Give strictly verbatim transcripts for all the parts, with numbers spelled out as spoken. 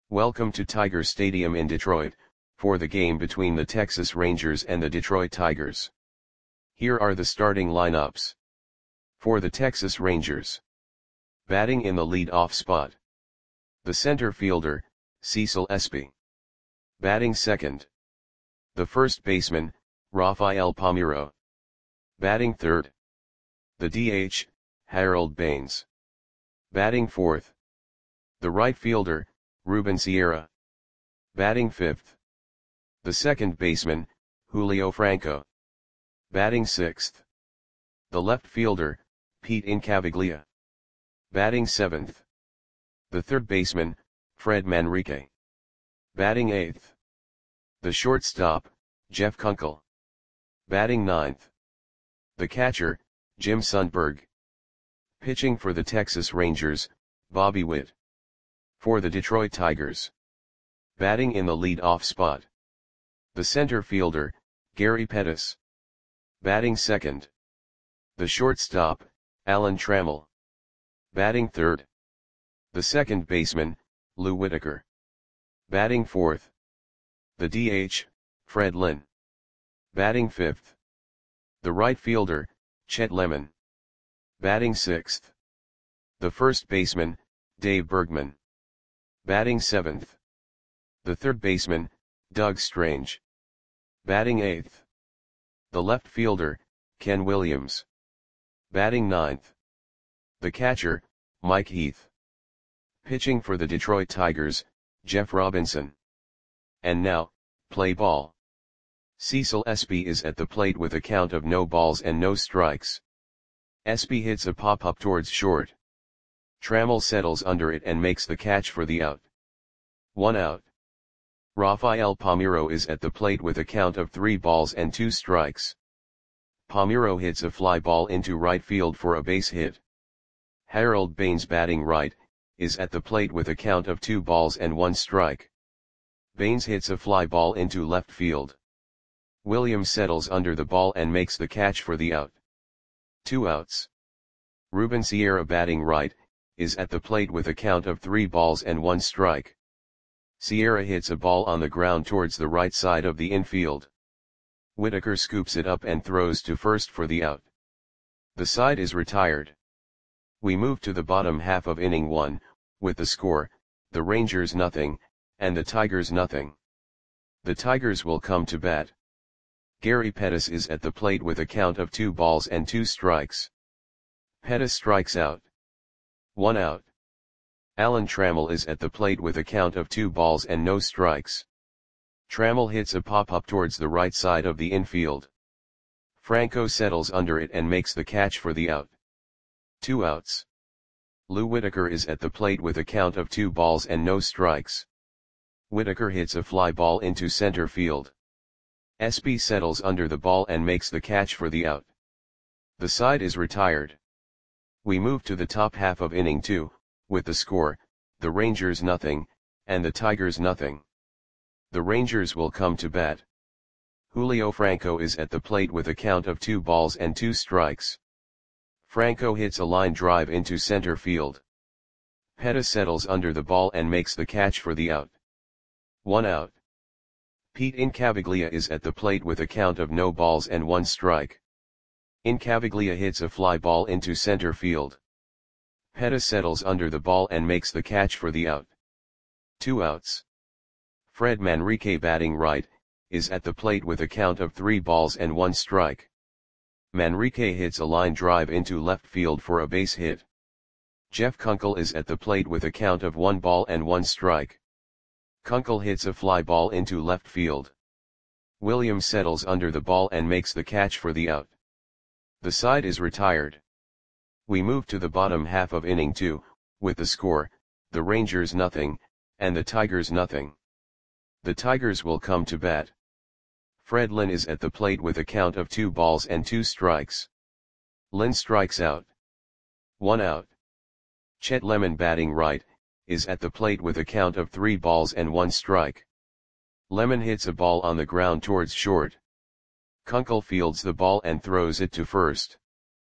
Welcome to Tiger Stadium in Detroit, for the game between the Texas Rangers and the Detroit Tigers. Here are the starting lineups. For the Texas Rangers. Batting in the lead-off spot. The center fielder, Cecil Espy. Batting second. The first baseman, Rafael Palmeiro. Batting third. The D H, Harold Baines. Batting fourth. The right fielder, Ruben Sierra. Batting fifth. The second baseman, Julio Franco. Batting sixth. The left fielder, Pete Incaviglia. Batting seventh. The third baseman, Fred Manrique. Batting eighth. The shortstop, Jeff Kunkel. Batting ninth. The catcher, Jim Sundberg. Pitching for the Texas Rangers, Bobby Witt. For the Detroit Tigers. Batting in the lead-off spot. The center fielder, Gary Pettis. Batting second. The shortstop, Alan Trammell. Batting third. The second baseman, Lou Whitaker. Batting fourth. The D H, Fred Lynn. Batting fifth. The right fielder, Chet Lemon. Batting sixth. The first baseman, Dave Bergman. Batting seventh. The third baseman, Doug Strange. Batting eighth. The left fielder, Ken Williams. Batting ninth. The catcher, Mike Heath. Pitching for the Detroit Tigers, Jeff Robinson. And now, play ball. Cecil Espy is at the plate with a count of no balls and no strikes. Espy hits a pop-up towards short. Trammell settles under it and makes the catch for the out. One out. Rafael Palmeiro is at the plate with a count of three balls and two strikes. Palmeiro hits a fly ball into right field for a base hit. Harold Baines, batting right, is at the plate with a count of two balls and one strike. Baines hits a fly ball into left field. Williams settles under the ball and makes the catch for the out. Two outs. Ruben Sierra, batting right, is at the plate with a count of three balls and one strike. Sierra hits a ball on the ground towards the right side of the infield. Whitaker scoops it up and throws to first for the out. The side is retired. We move to the bottom half of inning one, with the score, the Rangers nothing, and the Tigers nothing. The Tigers will come to bat. Gary Pettis is at the plate with a count of two balls and two strikes. Pettis strikes out. One out. Alan Trammell is at the plate with a count of two balls and no strikes. Trammell hits a pop-up towards the right side of the infield. Franco settles under it and makes the catch for the out. Two outs. Lou Whitaker is at the plate with a count of two balls and no strikes. Whitaker hits a fly ball into center field. Espy settles under the ball and makes the catch for the out. The side is retired. We move to the top half of inning two, with the score, the Rangers nothing, and the Tigers nothing. The Rangers will come to bat. Julio Franco is at the plate with a count of two balls and two strikes. Franco hits a line drive into center field. Pettis settles under the ball and makes the catch for the out. One out. Pete Incaviglia is at the plate with a count of no balls and one strike. Incaviglia hits a fly ball into center field. Pettis settles under the ball and makes the catch for the out. Two outs. Fred Manrique, batting right, is at the plate with a count of three balls and one strike. Manrique hits a line drive into left field for a base hit. Jeff Kunkel is at the plate with a count of one ball and one strike. Kunkel hits a fly ball into left field. Williams settles under the ball and makes the catch for the out. The side is retired. We move to the bottom half of inning two, with the score, the Rangers nothing, and the Tigers nothing. The Tigers will come to bat. Fred Lynn is at the plate with a count of two balls and two strikes. Lynn strikes out. One out. Chet Lemon, batting right, is at the plate with a count of three balls and one strike. Lemon hits a ball on the ground towards short. Kunkel fields the ball and throws it to first.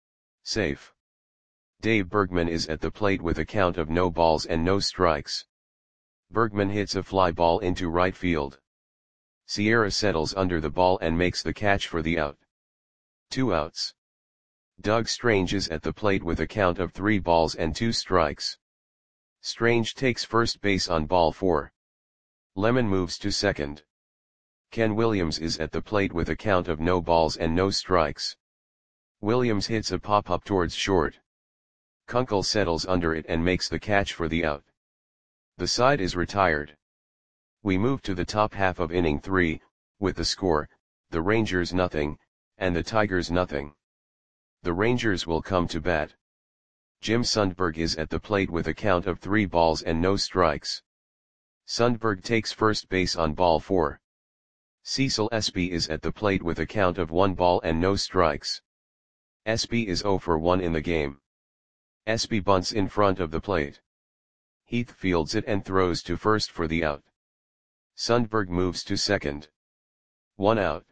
Safe. Dave Bergman is at the plate with a count of no balls and no strikes. Bergman hits a fly ball into right field. Sierra settles under the ball and makes the catch for the out. Two outs. Doug Strange is at the plate with a count of three balls and two strikes. Strange takes first base on ball four. Lemon moves to second. Ken Williams is at the plate with a count of no balls and no strikes. Williams hits a pop-up towards short. Kunkel settles under it and makes the catch for the out. The side is retired. We move to the top half of inning three, with the score, the Rangers nothing, and the Tigers nothing. The Rangers will come to bat. Jim Sundberg is at the plate with a count of three balls and no strikes. Sundberg takes first base on ball four. Cecil Espy is at the plate with a count of one ball and no strikes. Espy is zero for one in the game. Espy bunts in front of the plate. Heath fields it and throws to first for the out. Sundberg moves to second. One out.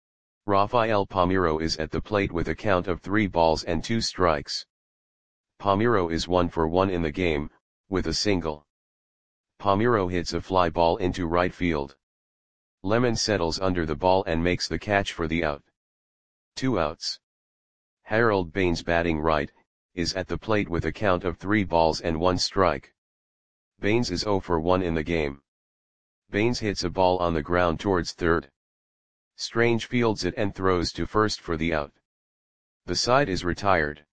Rafael Palmeiro is at the plate with a count of three balls and two strikes. Palmeiro is one for one in the game, with a single. Palmeiro hits a fly ball into right field. Lemon settles under the ball and makes the catch for the out. Two outs. Harold Baines, batting right, is at the plate with a count of three balls and one strike. Baines is zero for one in the game. Baines hits a ball on the ground towards third. Strange fields it and throws to first for the out. The side is retired.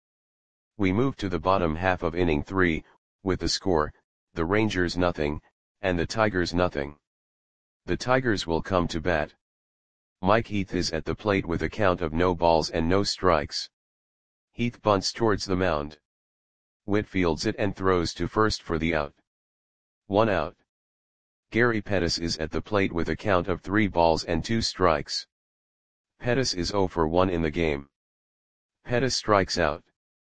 We move to the bottom half of inning three, with the score, the Rangers nothing, and the Tigers nothing. The Tigers will come to bat. Mike Heath is at the plate with a count of no balls and no strikes. Heath bunts towards the mound. Witt fields it and throws to first for the out. One out. Gary Pettis is at the plate with a count of three balls and two strikes. Pettis is zero for one in the game. Pettis strikes out.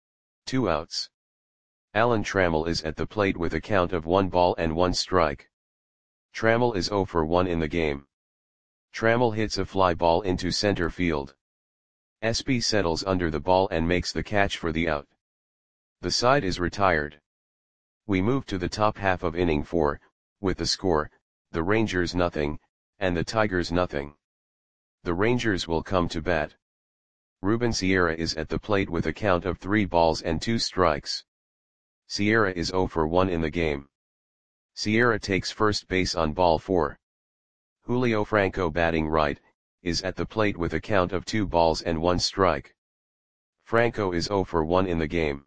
Two outs. Alan Trammell is at the plate with a count of one ball and one strike. Trammell is zero for one in the game. Trammell hits a fly ball into center field. Espy settles under the ball and makes the catch for the out. The side is retired. We move to the top half of inning four, with the score, the Rangers nothing, and the Tigers nothing. The Rangers will come to bat. Ruben Sierra is at the plate with a count of three balls and two strikes. Sierra is zero for one in the game. Sierra takes first base on ball four. Julio Franco, batting right, is at the plate with a count of two balls and one strike. Franco is zero for one in the game.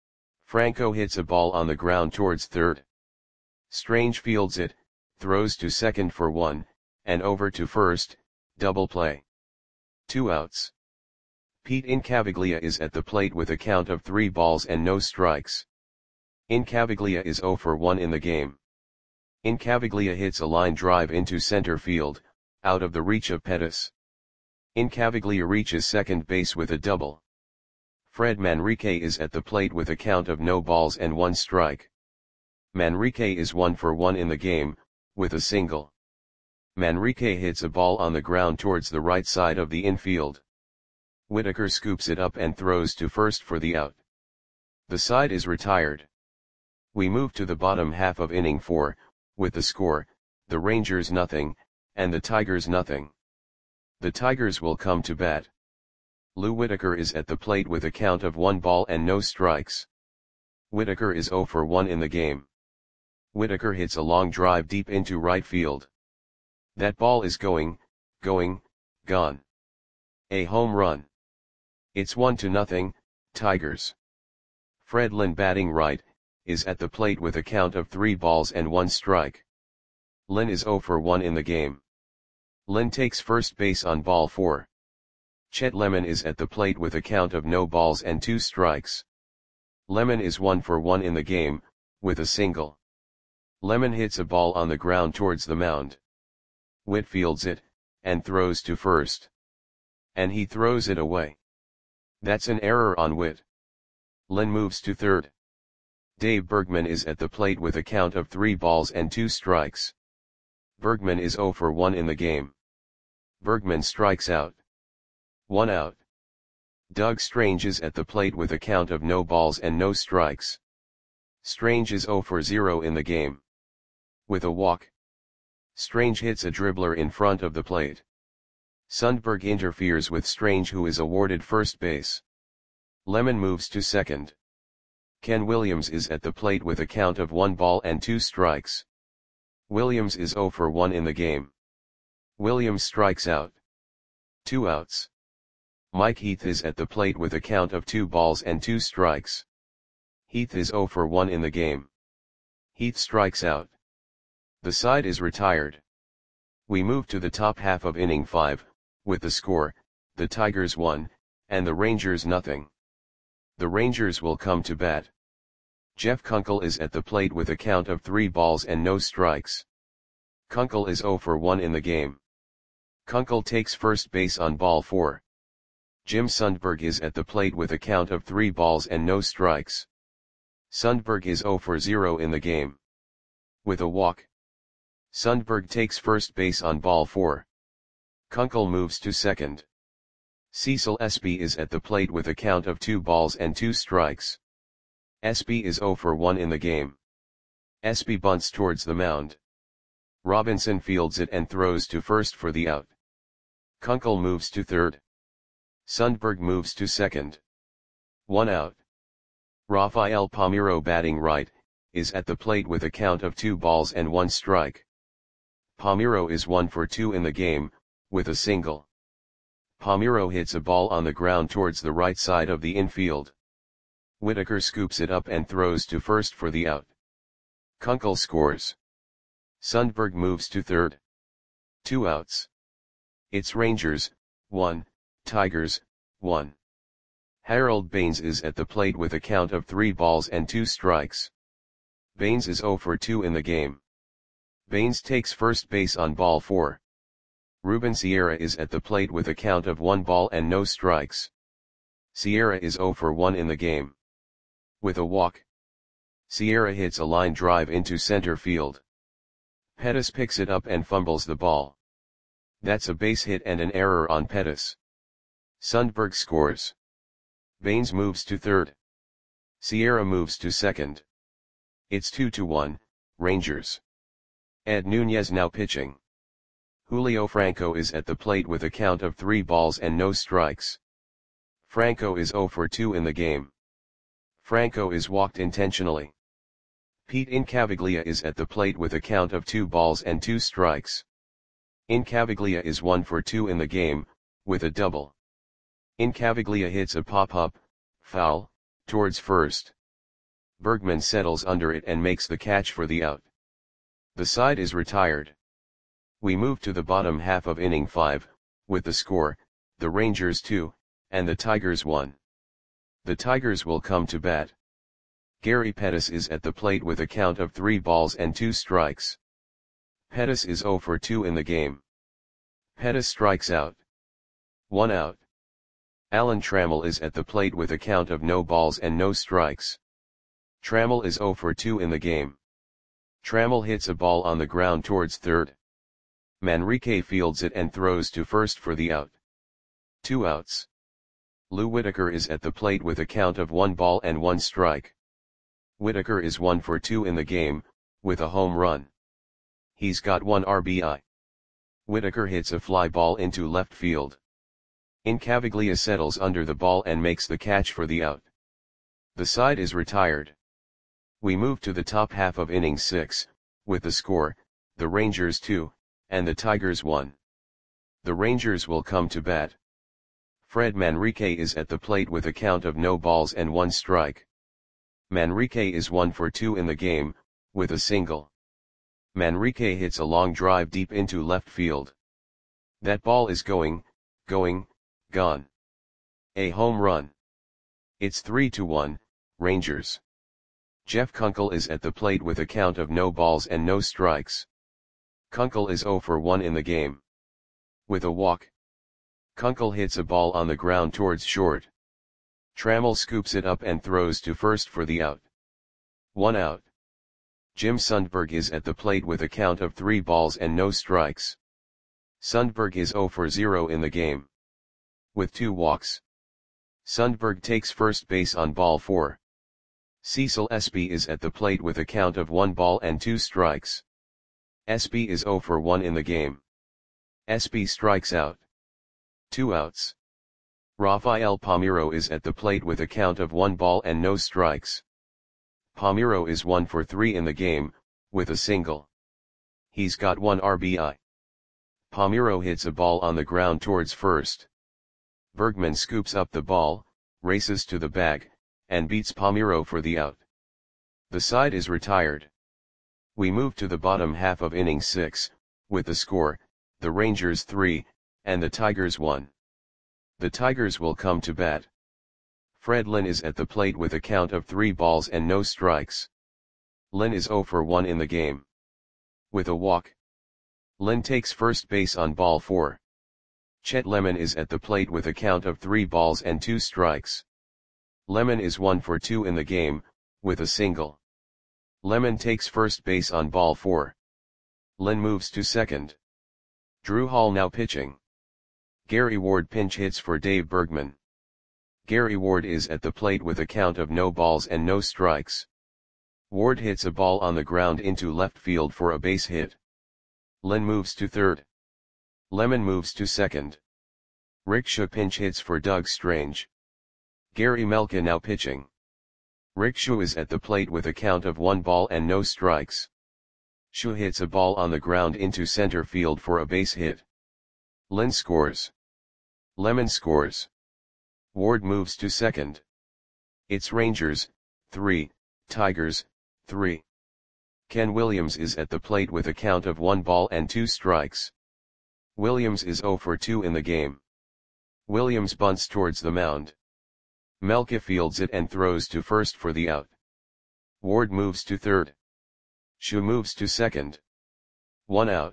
Franco hits a ball on the ground towards third. Strange fields it, throws to second for one, and over to first, double play. Two outs. Pete Incaviglia is at the plate with a count of three balls and no strikes. Incaviglia is zero for one in the game. Incaviglia hits a line drive into center field, out of the reach of Pettis. Incaviglia reaches second base with a double. Fred Manrique is at the plate with a count of no balls and one strike. Manrique is one for one in the game, with a single. Manrique hits a ball on the ground towards the right side of the infield. Whitaker scoops it up and throws to first for the out. The side is retired. We move to the bottom half of inning four, with the score, the Rangers nothing, and the Tigers nothing. The Tigers will come to bat. Lou Whitaker is at the plate with a count of one ball and no strikes. Whitaker is zero for one in the game. Whitaker hits a long drive deep into right field. That ball is going, going, gone. A home run. It's one to nothing, Tigers. Fred Lynn, batting right, is at the plate with a count of three balls and one strike. Lynn is zero for one in the game. Lynn takes first base on ball four. Chet Lemon is at the plate with a count of no balls and two strikes. Lemon is one for one in the game, with a single. Lemon hits a ball on the ground towards the mound. Witt fields it, and throws to first. And he throws it away. That's an error on Witt. Lynn moves to third. Dave Bergman is at the plate with a count of three balls and two strikes. Bergman is zero for one in the game. Bergman strikes out. One out. Doug Strange is at the plate with a count of no balls and no strikes. Strange is zero for zero in the game. With a walk. Strange hits a dribbler in front of the plate. Sundberg interferes with Strange, who is awarded first base. Lemon moves to second. Ken Williams is at the plate with a count of one ball and two strikes. Williams is zero for one in the game. Williams strikes out. Two outs. Mike Heath is at the plate with a count of two balls and two strikes. Heath is zero for one in the game. Heath strikes out. The side is retired. We move to the top half of inning five, with the score, the Tigers one, and the Rangers nothing. The Rangers will come to bat. Jeff Kunkel is at the plate with a count of three balls and no strikes. Kunkel is zero for one in the game. Kunkel takes first base on ball four. Jim Sundberg is at the plate with a count of three balls and no strikes. Sundberg is zero for zero in the game. With a walk. Sundberg takes first base on ball four. Kunkel moves to second. Cecil Espy is at the plate with a count of two balls and two strikes. Espy is zero for one in the game. Espy bunts towards the mound. Robinson fields it and throws to first for the out. Kunkel moves to third. Sundberg moves to second. One out. Rafael Palmeiro, batting right, is at the plate with a count of two balls and one strike. Palmeiro is one for two in the game, with a single. Palmeiro hits a ball on the ground towards the right side of the infield. Whitaker scoops it up and throws to first for the out. Kunkel scores. Sundberg moves to third. Two outs. It's Rangers, one, Tigers, one. Harold Baines is at the plate with a count of three balls and two strikes. Baines is zero for two in the game. Baines takes first base on ball four. Ruben Sierra is at the plate with a count of one ball and no strikes. Sierra is zero for one in the game. With a walk. Sierra hits a line drive into center field. Pettis picks it up and fumbles the ball. That's a base hit and an error on Pettis. Sundberg scores. Baines moves to third. Sierra moves to second. It's two to one, Rangers. Ed Nunez now pitching. Julio Franco is at the plate with a count of three balls and no strikes. Franco is zero for two in the game. Franco is walked intentionally. Pete Incaviglia is at the plate with a count of two balls and two strikes. Incaviglia is one for two in the game, with a double. Incaviglia hits a pop-up, foul, towards first. Bergman settles under it and makes the catch for the out. The side is retired. We move to the bottom half of inning five, with the score, the Rangers two, and the Tigers one. The Tigers will come to bat. Gary Pettis is at the plate with a count of three balls and two strikes. Pettis is zero for two in the game. Pettis strikes out. One out. Alan Trammell is at the plate with a count of no balls and no strikes. Trammell is zero for two in the game. Trammell hits a ball on the ground towards third. Manrique fields it and throws to first for the out. Two outs. Lou Whitaker is at the plate with a count of one ball and one strike. Whitaker is one for two in the game, with a home run. He's got one R B I. Whitaker hits a fly ball into left field. Incaviglia settles under the ball and makes the catch for the out. The side is retired. We move to the top half of inning six, with the score, the Rangers two, and the Tigers one. The Rangers will come to bat. Fred Manrique is at the plate with a count of no balls and one strike. Manrique is one for two in the game, with a single. Manrique hits a long drive deep into left field. That ball is going, going, gone. A home run. It's three to one, Rangers. Jeff Kunkel is at the plate with a count of no balls and no strikes. Kunkel is zero for one in the game. With a walk. Kunkel hits a ball on the ground towards short. Trammell scoops it up and throws to first for the out. One out. Jim Sundberg is at the plate with a count of three balls and no strikes. Sundberg is zero for zero in the game. With two walks. Sundberg takes first base on ball four. Cecil Espy is at the plate with a count of one ball and two strikes. S B is zero for one in the game. S B strikes out. Two outs. Rafael Palmeiro is at the plate with a count of one ball and no strikes. Palmeiro is one for three in the game, with a single. He's got one R B I. Palmeiro hits a ball on the ground towards first. Bergman scoops up the ball, races to the bag, and beats Palmeiro for the out. The side is retired. We move to the bottom half of inning six, with the score, the Rangers three, and the Tigers one. The Tigers will come to bat. Fred Lynn is at the plate with a count of three balls and no strikes. Lynn is zero for one in the game. With a walk. Lynn takes first base on ball four. Chet Lemon is at the plate with a count of three balls and two strikes. Lemon is one for two in the game, with a single. Lemon takes first base on ball four. Lynn moves to second. Drew Hall now pitching. Gary Ward pinch hits for Dave Bergman. Gary Ward is at the plate with a count of no balls and no strikes. Ward hits a ball on the ground into left field for a base hit. Lynn moves to third. Lemon moves to second. Rick Shue pinch hits for Doug Strange. Gary Melka now pitching. Rick Shue is at the plate with a count of one ball and no strikes. Shue hits a ball on the ground into center field for a base hit. Lynn scores. Lemon scores. Ward moves to second. It's Rangers, three, Tigers, three. Ken Williams is at the plate with a count of one ball and two strikes. Williams is zero for two in the game. Williams bunts towards the mound. Melka fields it and throws to first for the out. Ward moves to third. Shue moves to second. One out.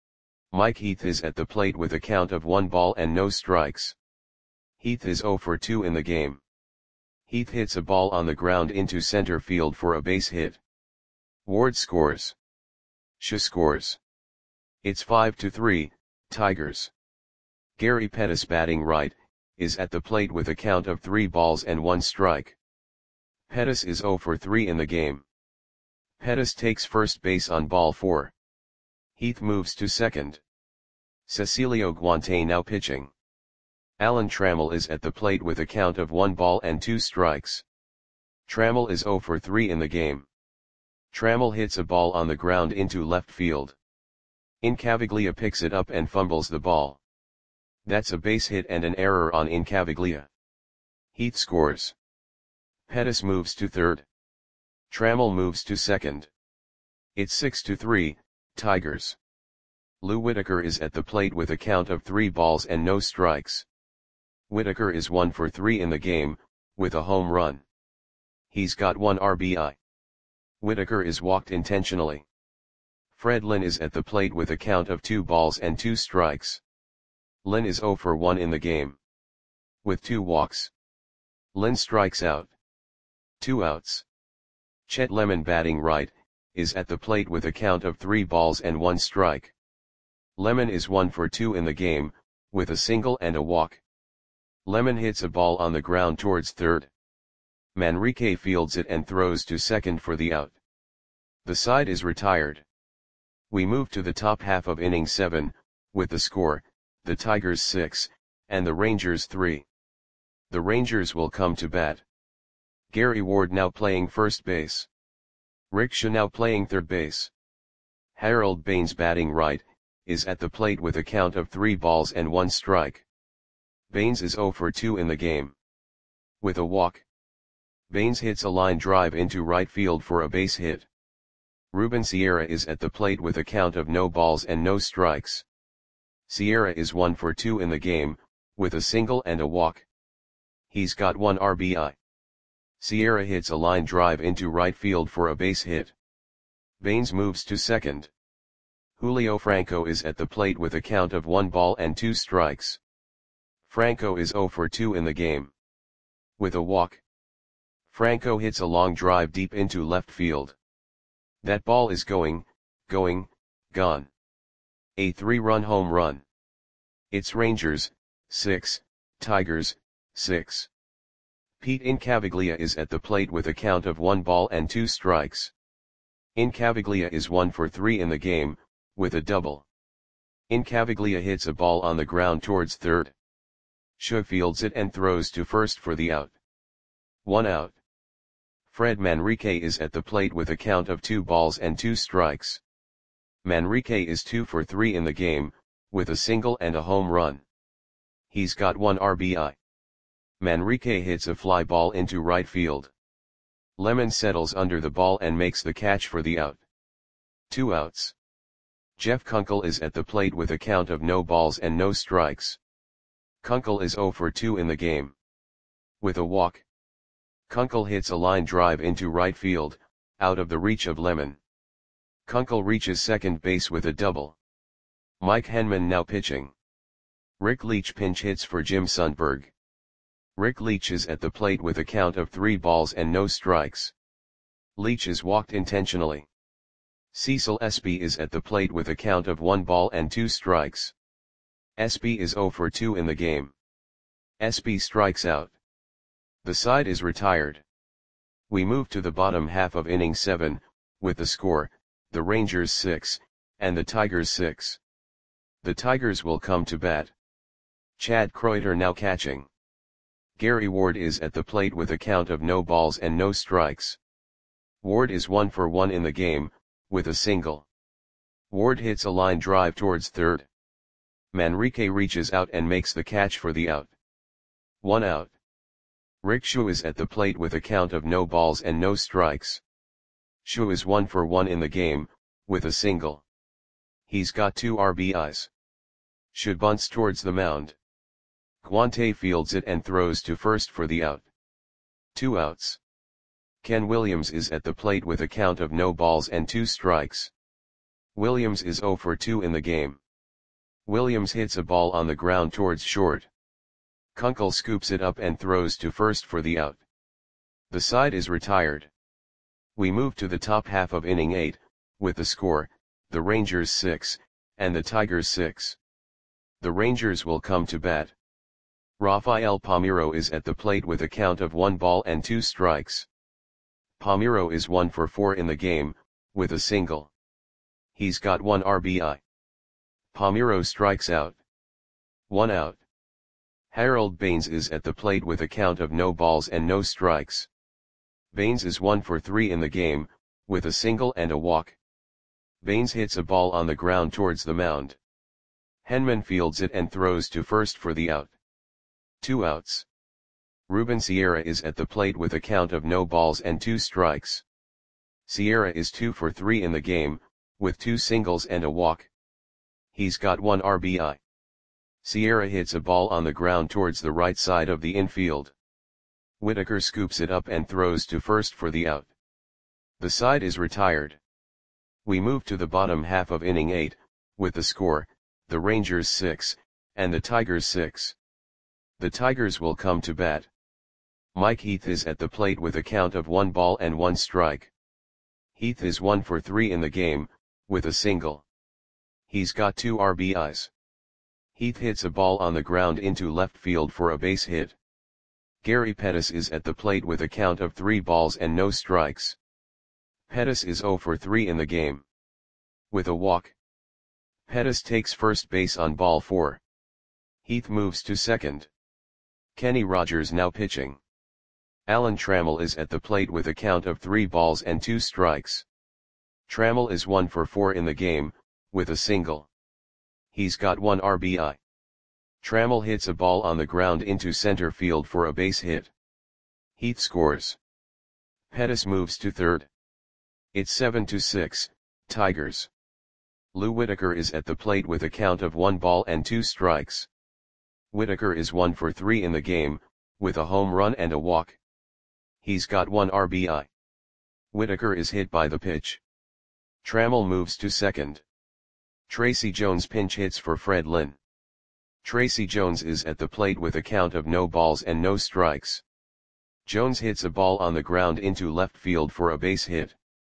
Mike Heath is at the plate with a count of one ball and no strikes. Heath is zero for two in the game. Heath hits a ball on the ground into center field for a base hit. Ward scores. Shue scores. It's five to three, Tigers. Gary Pettis batting right, is at the plate with a count of three balls and one strike. Pettis is zero for three in the game. Pettis takes first base on ball four. Heath moves to second. Cecilio Guante now pitching. Alan Trammell is at the plate with a count of one ball and two strikes. Trammell is zero for three in the game. Trammell hits a ball on the ground into left field. Incaviglia picks it up and fumbles the ball. That's a base hit and an error on Incaviglia. Heath scores. Pettis moves to third. Trammell moves to second. It's six to three, Tigers. Lou Whitaker is at the plate with a count of three balls and no strikes. Whitaker is one for three in the game, with a home run. He's got one R B I. Whitaker is walked intentionally. Fred Lynn is at the plate with a count of two balls and two strikes. Lynn is zero for one in the game. With two walks. Lynn strikes out. Two outs. Chet Lemon batting right, is at the plate with a count of three balls and one strike. Lemon is one for two in the game, with a single and a walk. Lemon hits a ball on the ground towards third. Manrique fields it and throws to second for the out. The side is retired. We move to the top half of inning seven, with the score, the Tigers six, and the Rangers three. The Rangers will come to bat. Gary Ward now playing first base. Rick Shue now playing third base. Harold Baines batting right, is at the plate with a count of three balls and one strike. Baines is zero for two in the game. With a walk. Baines hits a line drive into right field for a base hit. Ruben Sierra is at the plate with a count of no balls and no strikes. Sierra is one for two in the game, with a single and a walk. He's got one R B I. Sierra hits a line drive into right field for a base hit. Baines moves to second. Julio Franco is at the plate with a count of one ball and two strikes. Franco is zero for two in the game. With a walk. Franco hits a long drive deep into left field. That ball is going, going, gone. A three-run home run. It's Rangers, six, Tigers, six. Pete Incaviglia is at the plate with a count of one ball and two strikes. Incaviglia is one for three in the game, with a double. Incaviglia hits a ball on the ground towards third. Shaw fields it and throws to first for the out. One out. Fred Manrique is at the plate with a count of two balls and two strikes. Manrique is two for three in the game, with a single and a home run. He's got one R B I. Manrique hits a fly ball into right field. Lemon settles under the ball and makes the catch for the out. Two outs. Jeff Kunkel is at the plate with a count of no balls and no strikes. Kunkel is zero for two in the game. With a walk. Kunkel hits a line drive into right field, out of the reach of Lemon. Kunkel reaches second base with a double. Mike Henman now pitching. Rick Leach pinch hits for Jim Sundberg. Rick Leach is at the plate with a count of three balls and no strikes. Leach is walked intentionally. Cecil Espy is at the plate with a count of one ball and two strikes. Espy is zero for two in the game. Espy strikes out. The side is retired. We move to the bottom half of inning seven, with the score, the Rangers six, and the Tigers six. The Tigers will come to bat. Chad Kreuter now catching. Gary Ward is at the plate with a count of no balls and no strikes. Ward is one for one in the game, with a single. Ward hits a line drive towards third. Manrique reaches out and makes the catch for the out. One out. Rick Shaw is at the plate with a count of no balls and no strikes. Shaw is one for one in the game, with a single. He's got two R B Is. Shaw bunts towards the mound. Guante fields it and throws to first for the out. Two outs. Ken Williams is at the plate with a count of no balls and two strikes. Williams is zero for two in the game. Williams hits a ball on the ground towards short. Kunkel scoops it up and throws to first for the out. The side is retired. We move to the top half of inning eight, with the score, the Rangers six, and the Tigers six. The Rangers will come to bat. Rafael Palmeiro is at the plate with a count of one ball and two strikes. Palmeiro is one for four in the game, with a single. He's got one R B I. Palmeiro strikes out. One out. Harold Baines is at the plate with a count of no balls and no strikes. Baines is one for three in the game, with a single and a walk. Baines hits a ball on the ground towards the mound. Henman fields it and throws to first for the out. Two outs. Ruben Sierra is at the plate with a count of no balls and two strikes. Sierra is two for three in the game, with two singles and a walk. He's got one R B I. Sierra hits a ball on the ground towards the right side of the infield. Whitaker scoops it up and throws to first for the out. The side is retired. We move to the bottom half of inning eight, with the score, the Rangers six, and the Tigers six. The Tigers will come to bat. Mike Heath is at the plate with a count of one ball and one strike. Heath is one for three in the game, with a single. He's got two R B Is. Heath hits a ball on the ground into left field for a base hit. Gary Pettis is at the plate with a count of three balls and no strikes. Pettis is zero for three in the game. With a walk. Pettis takes first base on ball four. Heath moves to second. Kenny Rogers now pitching. Alan Trammell is at the plate with a count of three balls and two strikes. Trammell is one for four in the game, with a single. He's got one R B I. Trammell hits a ball on the ground into center field for a base hit. Heath scores. Pettis moves to third. It's seven to six, Tigers. Lou Whitaker is at the plate with a count of one ball and two strikes. Whitaker is one for three in the game, with a home run and a walk. He's got one R B I. Whitaker is hit by the pitch. Trammell moves to second. Tracy Jones pinch hits for Fred Lynn. Tracy Jones is at the plate with a count of no balls and no strikes. Jones hits a ball on the ground into left field for a base hit.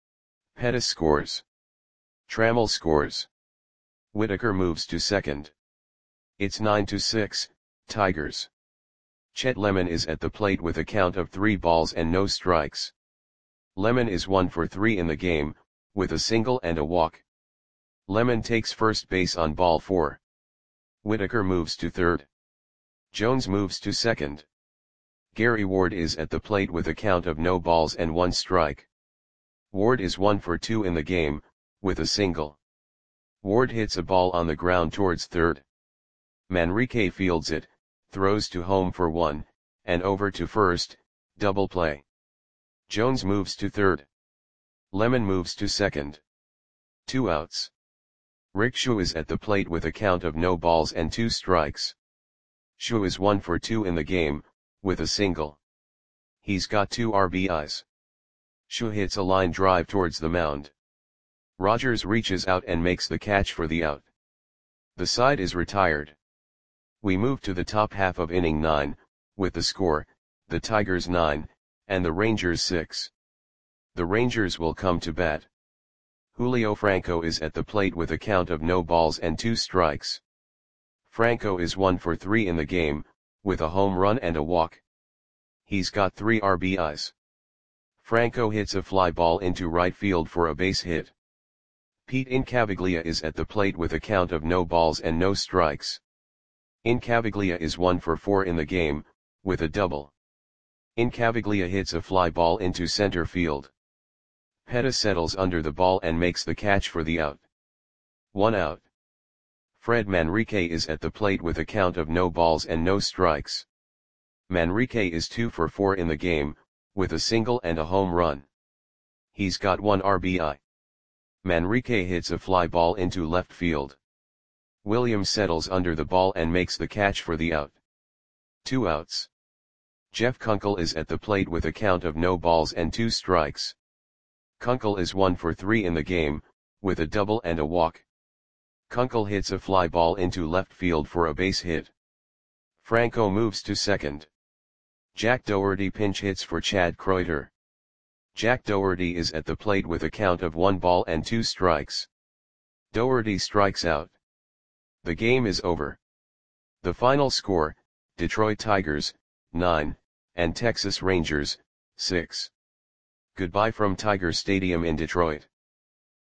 Pettis scores. Trammell scores. Whitaker moves to second. It's nine to six, Tigers. Chet Lemon is at the plate with a count of three balls and no strikes. Lemon is one for three in the game, with a single and a walk. Lemon takes first base on ball four. Whitaker moves to third. Jones moves to second. Gary Ward is at the plate with a count of no balls and one strike. Ward is one for two in the game, with a single. Ward hits a ball on the ground towards third. Manrique fields it, throws to home for one, and over to first, double play. Jones moves to third. Lemon moves to second. Two outs. Rick Shu is at the plate with a count of no balls and two strikes. Shu is one for two in the game, with a single. He's got two R B Is. Shu hits a line drive towards the mound. Rogers reaches out and makes the catch for the out. The side is retired. We move to the top half of inning nine, with the score, the Tigers nine, and the Rangers six. The Rangers will come to bat. Julio Franco is at the plate with a count of no balls and two strikes. Franco is one for three in the game, with a home run and a walk. He's got three R B Is. Franco hits a fly ball into right field for a base hit. Pete Incaviglia is at the plate with a count of no balls and no strikes. Incaviglia is one for four in the game, with a double. Incaviglia hits a fly ball into center field. Peta settles under the ball and makes the catch for the out. One out. Fred Manrique is at the plate with a count of no balls and no strikes. Manrique is two for four in the game, with a single and a home run. He's got one R B I. Manrique hits a fly ball into left field. Williams settles under the ball and makes the catch for the out. Two outs. Jeff Kunkel is at the plate with a count of no balls and two strikes. Kunkel is one for three in the game, with a double and a walk. Kunkel hits a fly ball into left field for a base hit. Franco moves to second. Jack Dougherty pinch hits for Chad Kreuter. Jack Dougherty is at the plate with a count of one ball and two strikes. Dougherty strikes out. The game is over. The final score, Detroit Tigers, nine, and Texas Rangers, six. Goodbye from Tiger Stadium in Detroit.